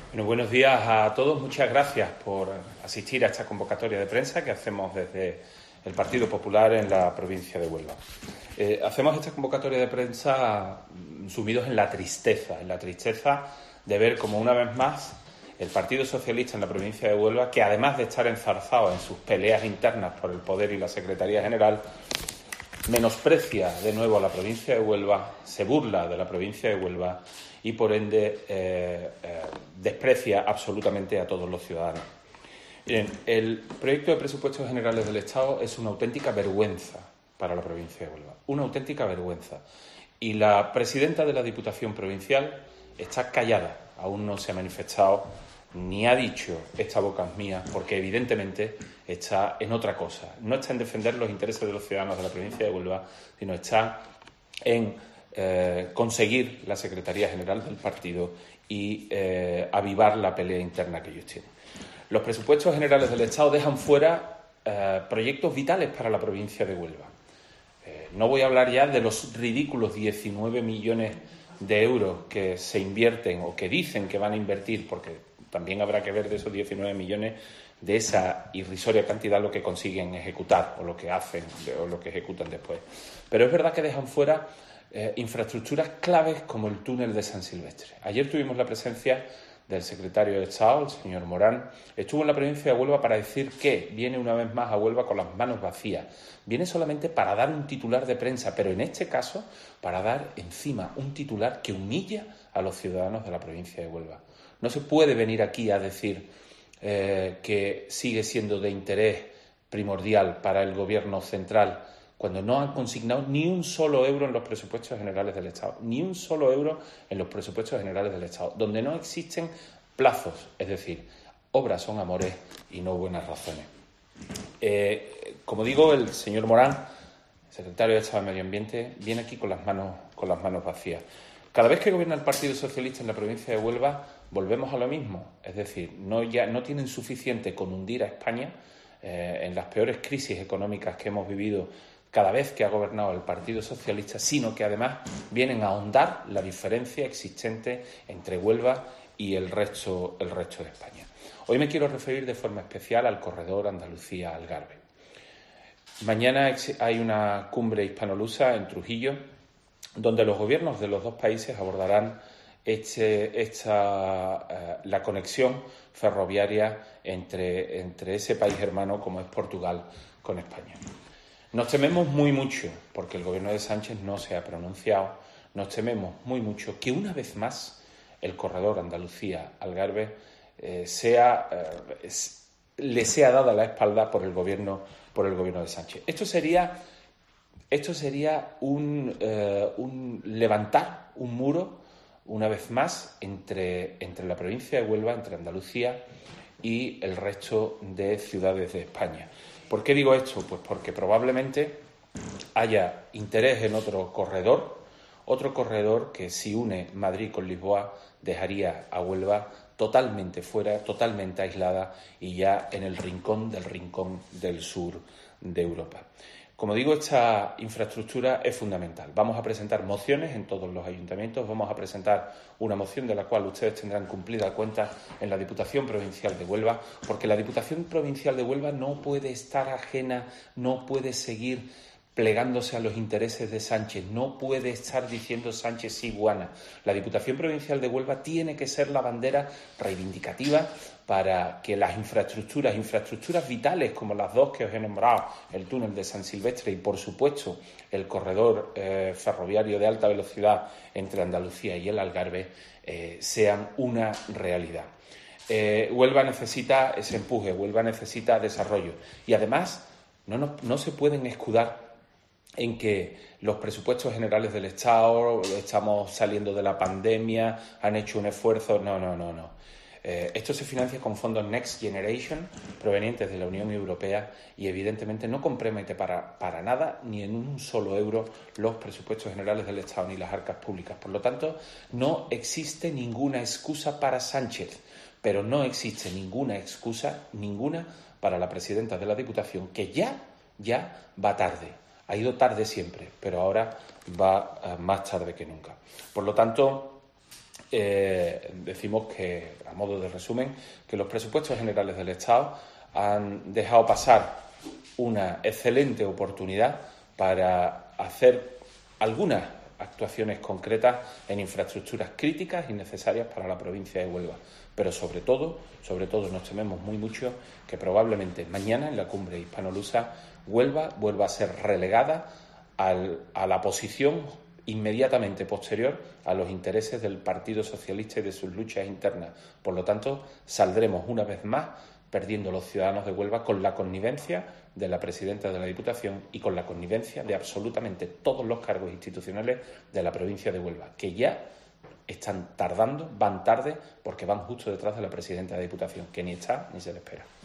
Bueno, buenos días a todos. Muchas gracias por asistir a esta convocatoria de prensa que hacemos desde el Partido Popular en la provincia de Huelva. Hacemos esta convocatoria de prensa sumidos en la tristeza de ver como una vez más el Partido Socialista en la provincia de Huelva, que además de estar enzarzado en sus peleas internas por el poder y la Secretaría General, menosprecia de nuevo a la provincia de Huelva, se burla de la provincia de Huelva y, por ende, desprecia absolutamente a todos los ciudadanos. Miren, el proyecto de presupuestos generales del Estado es una auténtica vergüenza para la provincia de Huelva, una auténtica vergüenza. Y la presidenta de la Diputación Provincial está callada, aún no se ha manifestado ni ha dicho esta boca es mía, porque evidentemente está en otra cosa. No está en defender los intereses de los ciudadanos de la provincia de Huelva, sino está en conseguir la Secretaría General del partido y avivar la pelea interna que ellos tienen. Los presupuestos generales del Estado dejan fuera proyectos vitales para la provincia de Huelva. No voy a hablar ya de los ridículos 19 millones de euros que se invierten o que dicen que van a invertir, porque también habrá que ver de esos 19 millones, de esa irrisoria cantidad, lo que consiguen ejecutar o lo que hacen o lo que ejecutan después. Pero es verdad que dejan fuera infraestructuras claves como el túnel de San Silvestre. Ayer tuvimos la presencia del secretario de Estado, el señor Morán. Estuvo en la provincia de Huelva para decir que viene una vez más a Huelva con las manos vacías. Viene solamente para dar un titular de prensa, pero en este caso para dar encima un titular que humilla a los ciudadanos de la provincia de Huelva. No se puede venir aquí a decir que sigue siendo de interés primordial para el Gobierno central cuando no han consignado ni un solo euro en los presupuestos generales del Estado, ni un solo euro en los presupuestos generales del Estado, donde no existen plazos, es decir, obras son amores y no buenas razones. Como digo, el señor Morán, secretario de Estado de Medio Ambiente, viene aquí con las manos vacías. Cada vez que gobierna el Partido Socialista en la provincia de Huelva, volvemos a lo mismo, es decir, no tienen suficiente con hundir a España en las peores crisis económicas que hemos vivido cada vez que ha gobernado el Partido Socialista, sino que además vienen a ahondar la diferencia existente entre Huelva y el resto de España. Hoy me quiero referir de forma especial al corredor Andalucía-Algarve. Mañana hay una cumbre hispanolusa en Trujillo, donde los gobiernos de los dos países abordarán la conexión ferroviaria entre ese país hermano como es Portugal con España. Nos tememos muy mucho, porque el gobierno de Sánchez no se ha pronunciado, nos tememos muy mucho que una vez más el corredor Andalucía-Algarve le sea dada la espalda por el gobierno de Sánchez. Esto sería un levantar un muro una vez más entre la provincia de Huelva, entre Andalucía y el resto de ciudades de España. ¿Por qué digo esto? Pues porque probablemente haya interés en otro corredor que, si une Madrid con Lisboa, dejaría a Huelva totalmente fuera, totalmente aislada y ya en el rincón del sur de Europa. Como digo, esta infraestructura es fundamental. Vamos a presentar mociones en todos los ayuntamientos, vamos a presentar una moción de la cual ustedes tendrán cumplida cuenta en la Diputación Provincial de Huelva, porque la Diputación Provincial de Huelva no puede estar ajena, no puede seguir plegándose a los intereses de Sánchez, no puede estar diciendo Sánchez sí, Guana. La Diputación Provincial de Huelva tiene que ser la bandera reivindicativa para que las infraestructuras vitales como las dos que os he nombrado, el túnel de San Silvestre y, por supuesto, el corredor ferroviario de alta velocidad entre Andalucía y el Algarve, sean una realidad. Huelva necesita ese empuje, Huelva necesita desarrollo y, además, no se pueden escudar en que los presupuestos generales del Estado, estamos saliendo de la pandemia, han hecho un esfuerzo. No. Esto se financia con fondos Next Generation provenientes de la Unión Europea y evidentemente no compromete para nada ni en un solo euro los presupuestos generales del Estado ni las arcas públicas. Por lo tanto, no existe ninguna excusa para Sánchez, pero no existe ninguna para la presidenta de la Diputación, que ya va tarde. Ha ido tarde siempre, pero ahora va más tarde que nunca. Por lo tanto, decimos que, a modo de resumen, que los presupuestos generales del Estado han dejado pasar una excelente oportunidad para hacer algunas actuaciones concretas en infraestructuras críticas y necesarias para la provincia de Huelva. Pero sobre todo nos tememos muy mucho que probablemente mañana en la cumbre hispano-lusa Huelva vuelva a ser relegada a la posición inmediatamente posterior a los intereses del Partido Socialista y de sus luchas internas. Por lo tanto, saldremos una vez más perdiendo los ciudadanos de Huelva con la connivencia de la presidenta de la Diputación y con la connivencia de absolutamente todos los cargos institucionales de la provincia de Huelva, que ya están tardando, van tarde, porque van justo detrás de la presidenta de la Diputación, que ni está ni se le espera.